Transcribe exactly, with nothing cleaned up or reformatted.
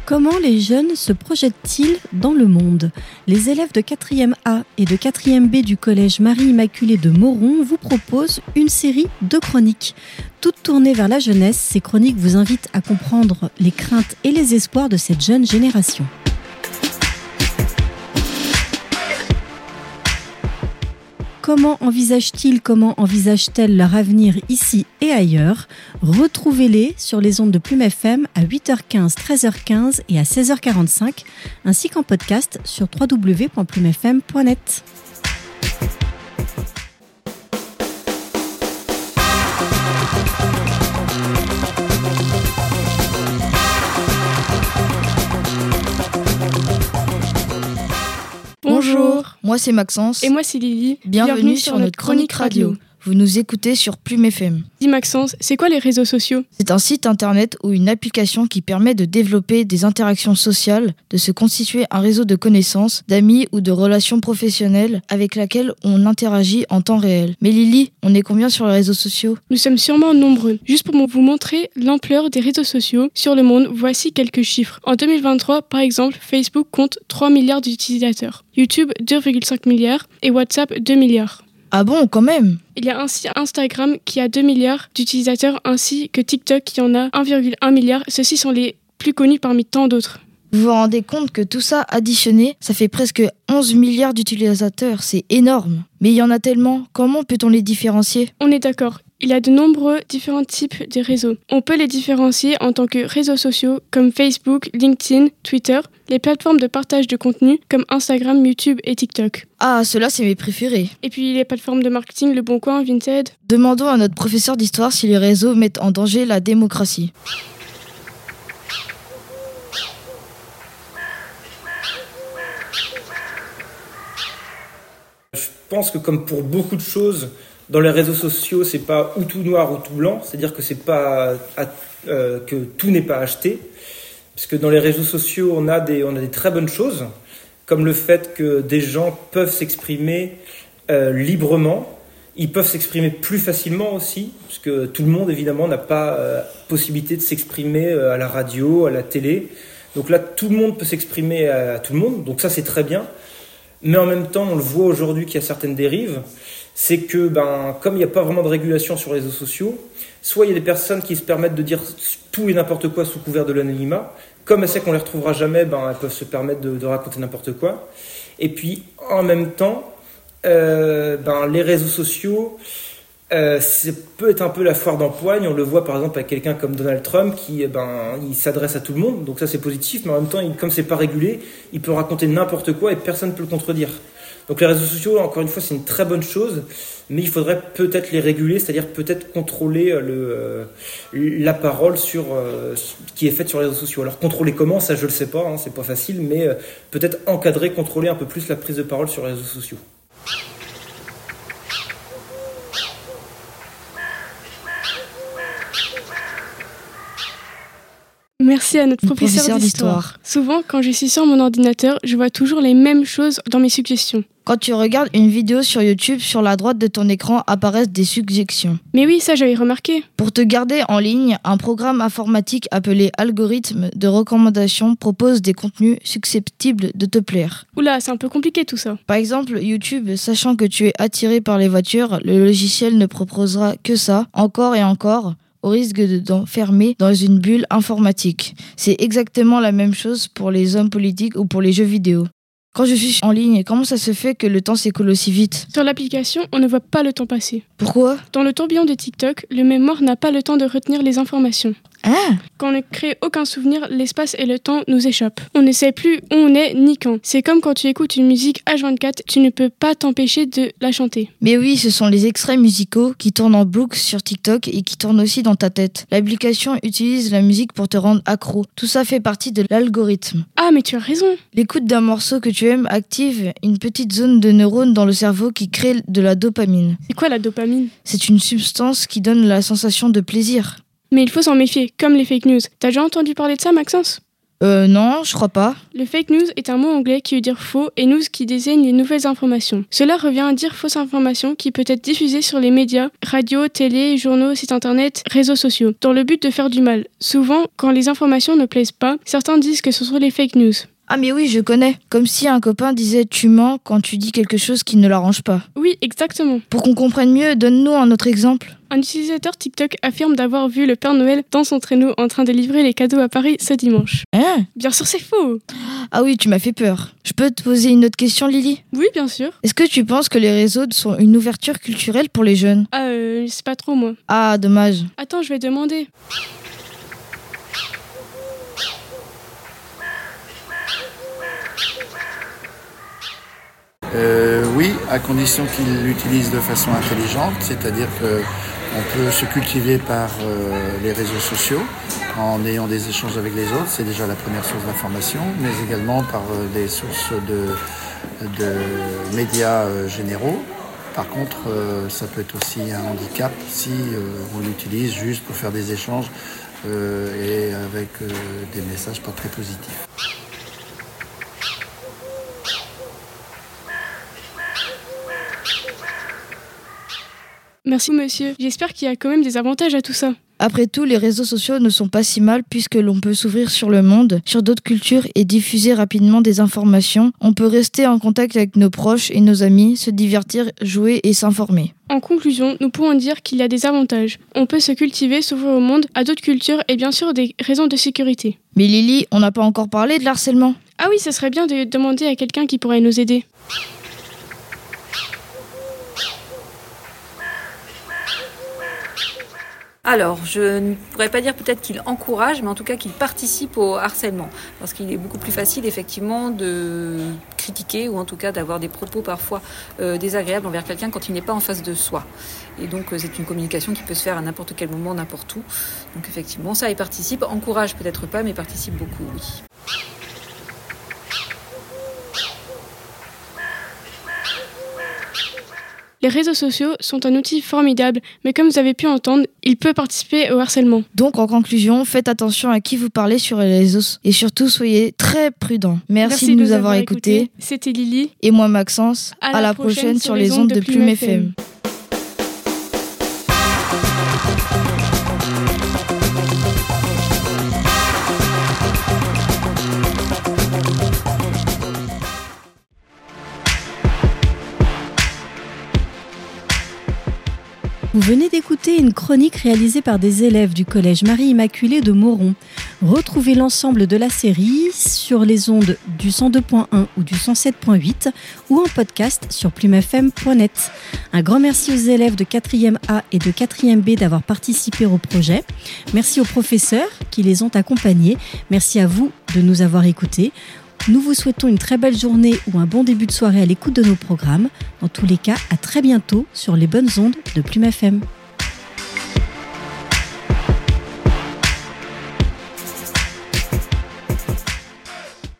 Comment les jeunes se projettent-ils dans le monde ? Les élèves de quatrième A et de quatrième B du collège Marie-Immaculée de Mauron vous proposent une série de chroniques. Toutes tournées vers la jeunesse, ces chroniques vous invitent à comprendre les craintes et les espoirs de cette jeune génération. Comment envisagent-ils, comment envisagent-elles leur avenir ici et ailleurs ? Retrouvez-les sur les ondes de Plume F M à huit heures quinze, treize heures quinze et à seize heures quarante-cinq, ainsi qu'en podcast sur w w w point plume f m point net. Bonjour, moi c'est Maxence. Et moi c'est Lily. Bienvenue, Bienvenue sur, sur notre chronique radio. radio. Vous nous écoutez sur Plume F M. Dis Maxence, c'est quoi les réseaux sociaux ? C'est un site internet ou une application qui permet de développer des interactions sociales, de se constituer un réseau de connaissances, d'amis ou de relations professionnelles avec laquelle on interagit en temps réel. Mais Lily, on est combien sur les réseaux sociaux ? Nous sommes sûrement nombreux. Juste pour vous montrer l'ampleur des réseaux sociaux sur le monde, voici quelques chiffres. En deux mille vingt-trois, par exemple, Facebook compte trois milliards d'utilisateurs, YouTube deux virgule cinq milliards et WhatsApp deux milliards. Ah bon, quand même ? Il y a ainsi Instagram qui a deux milliards d'utilisateurs ainsi que TikTok qui en a un virgule un milliard. Ceux-ci sont les plus connus parmi tant d'autres. Vous vous rendez compte que tout ça additionné, ça fait presque onze milliards d'utilisateurs, c'est énorme. Mais il y en a tellement, comment peut-on les différencier ? On est d'accord. Il y a de nombreux différents types de réseaux. On peut les différencier en tant que réseaux sociaux comme Facebook, LinkedIn, Twitter, les plateformes de partage de contenu comme Instagram, YouTube et TikTok. Ah, ceux-là, c'est mes préférés. Et puis les plateformes de marketing, Le Bon Coin, Vinted. Demandons à notre professeur d'histoire si les réseaux mettent en danger la démocratie. Je pense que comme pour beaucoup de choses, dans les réseaux sociaux, c'est pas ou tout noir ou tout blanc, c'est-à-dire que c'est pas à, euh, que tout n'est pas acheté, parce que dans les réseaux sociaux, on a des on a des très bonnes choses, comme le fait que des gens peuvent s'exprimer euh, librement, ils peuvent s'exprimer plus facilement aussi, parce que tout le monde évidemment n'a pas euh, possibilité de s'exprimer euh, à la radio, à la télé, donc là tout le monde peut s'exprimer à, à tout le monde, donc ça c'est très bien. Mais en même temps, on le voit aujourd'hui qu'il y a certaines dérives, c'est que ben, comme il n'y a pas vraiment de régulation sur les réseaux sociaux, soit il y a des personnes qui se permettent de dire tout et n'importe quoi sous couvert de l'anonymat, comme elles savent qu'on ne les retrouvera jamais, ben, elles peuvent se permettre de, de raconter n'importe quoi. Et puis en même temps, euh, ben, les réseaux sociaux, euh, c'est peut être un peu la foire d'empoigne. On le voit par exemple avec quelqu'un comme Donald Trump qui ben, il s'adresse à tout le monde, donc ça c'est positif, mais en même temps, il, comme c'est pas régulé, il peut raconter n'importe quoi et personne ne peut le contredire. Donc les réseaux sociaux, encore une fois, c'est une très bonne chose, mais il faudrait peut-être les réguler, c'est-à-dire peut-être contrôler le, euh, la parole sur, euh, qui est faite sur les réseaux sociaux. Alors contrôler comment, ça je le sais pas, hein, c'est pas facile, mais euh, peut-être encadrer, contrôler un peu plus la prise de parole sur les réseaux sociaux. Merci à notre professeur, professeur d'histoire. d'histoire. Souvent, quand je suis sur mon ordinateur, je vois toujours les mêmes choses dans mes suggestions. Quand tu regardes une vidéo sur YouTube, sur la droite de ton écran apparaissent des suggestions. Mais oui, ça j'avais remarqué. Pour te garder en ligne, un programme informatique appelé algorithme de recommandation propose des contenus susceptibles de te plaire. Oula, c'est un peu compliqué tout ça. Par exemple, YouTube, sachant que tu es attiré par les voitures, le logiciel ne proposera que ça, encore et encore, au risque de t'enfermer dans une bulle informatique. C'est exactement la même chose pour les hommes politiques ou pour les jeux vidéo. Quand je suis en ligne, comment ça se fait que le temps s'écoule aussi vite ? Sur l'application, on ne voit pas le temps passer. Pourquoi ? Dans le tourbillon de TikTok, le mémoire n'a pas le temps de retenir les informations. Ah ! Quand on ne crée aucun souvenir, l'espace et le temps nous échappent. On ne sait plus où on est ni quand. C'est comme quand tu écoutes une musique H vingt-quatre, tu ne peux pas t'empêcher de la chanter. Mais oui, ce sont les extraits musicaux qui tournent en boucle sur TikTok et qui tournent aussi dans ta tête. L'application utilise la musique pour te rendre accro. Tout ça fait partie de l'algorithme. Ah, mais tu as raison. L'écoute d'un morceau que tu aimes active une petite zone de neurones dans le cerveau qui crée de la dopamine. C'est quoi la dopamine ? C'est une substance qui donne la sensation de plaisir. Mais il faut s'en méfier, comme les fake news. T'as déjà entendu parler de ça, Maxence ? Euh, non, je crois pas. Le fake news est un mot anglais qui veut dire faux et news qui désigne les nouvelles informations. Cela revient à dire fausse information qui peut être diffusée sur les médias, radio, télé, journaux, sites internet, réseaux sociaux, dans le but de faire du mal. Souvent, quand les informations ne plaisent pas, certains disent que ce sont les fake news. Ah mais oui, je connais. Comme si un copain disait tu mens quand tu dis quelque chose qui ne l'arrange pas. Oui, exactement. Pour qu'on comprenne mieux, donne-nous un autre exemple. Un utilisateur TikTok affirme d'avoir vu le Père Noël dans son traîneau en train de livrer les cadeaux à Paris ce dimanche. Hein ? Bien sûr, c'est faux. Ah oui, tu m'as fait peur. Je peux te poser une autre question, Lily ? Oui, bien sûr. Est-ce que tu penses que les réseaux sont une ouverture culturelle pour les jeunes ? Ah, euh, je sais pas trop, moi. Ah, dommage. Attends, je vais demander. Euh, oui, à condition qu'il l'utilise de façon intelligente, c'est-à-dire qu'on peut se cultiver par euh, les réseaux sociaux en ayant des échanges avec les autres, c'est déjà la première source d'information, mais également par euh, des sources de, de médias euh, généraux. Par contre, euh, ça peut être aussi un handicap si euh, on l'utilise juste pour faire des échanges euh, et avec euh, des messages pas très positifs. Merci monsieur, j'espère qu'il y a quand même des avantages à tout ça. Après tout, les réseaux sociaux ne sont pas si mal puisque l'on peut s'ouvrir sur le monde, sur d'autres cultures et diffuser rapidement des informations. On peut rester en contact avec nos proches et nos amis, se divertir, jouer et s'informer. En conclusion, nous pouvons dire qu'il y a des avantages. On peut se cultiver, s'ouvrir au monde, à d'autres cultures et bien sûr des raisons de sécurité. Mais Lily, on n'a pas encore parlé de l'harcèlement. Ah oui, ce serait bien de demander à quelqu'un qui pourrait nous aider. Alors, je ne pourrais pas dire peut-être qu'il encourage, mais en tout cas qu'il participe au harcèlement. Parce qu'il est beaucoup plus facile, effectivement, de critiquer ou en tout cas d'avoir des propos parfois euh, désagréables envers quelqu'un quand il n'est pas en face de soi. Et donc, euh, c'est une communication qui peut se faire à n'importe quel moment, n'importe où. Donc, effectivement, ça, il participe. Encourage peut-être pas, mais participe beaucoup, oui. Les réseaux sociaux sont un outil formidable, mais comme vous avez pu entendre, il peut participer au harcèlement. Donc en conclusion, faites attention à qui vous parlez sur les réseaux et surtout soyez très prudents. Merci, Merci de nous avoir écoutés. Écouté. C'était Lily. Et moi Maxence. À, à la, la prochaine, prochaine sur les ondes de Plume F M. Vous venez d'écouter une chronique réalisée par des élèves du collège Marie-Immaculée de Moron. Retrouvez l'ensemble de la série sur les ondes du cent deux point un ou du cent sept point huit ou en podcast sur plume f m point net. Un grand merci aux élèves de quatrième A et de quatrième B d'avoir participé au projet. Merci aux professeurs qui les ont accompagnés. Merci à vous de nous avoir écoutés. Nous vous souhaitons une très belle journée ou un bon début de soirée à l'écoute de nos programmes. Dans tous les cas, à très bientôt sur les bonnes ondes de Plume F M.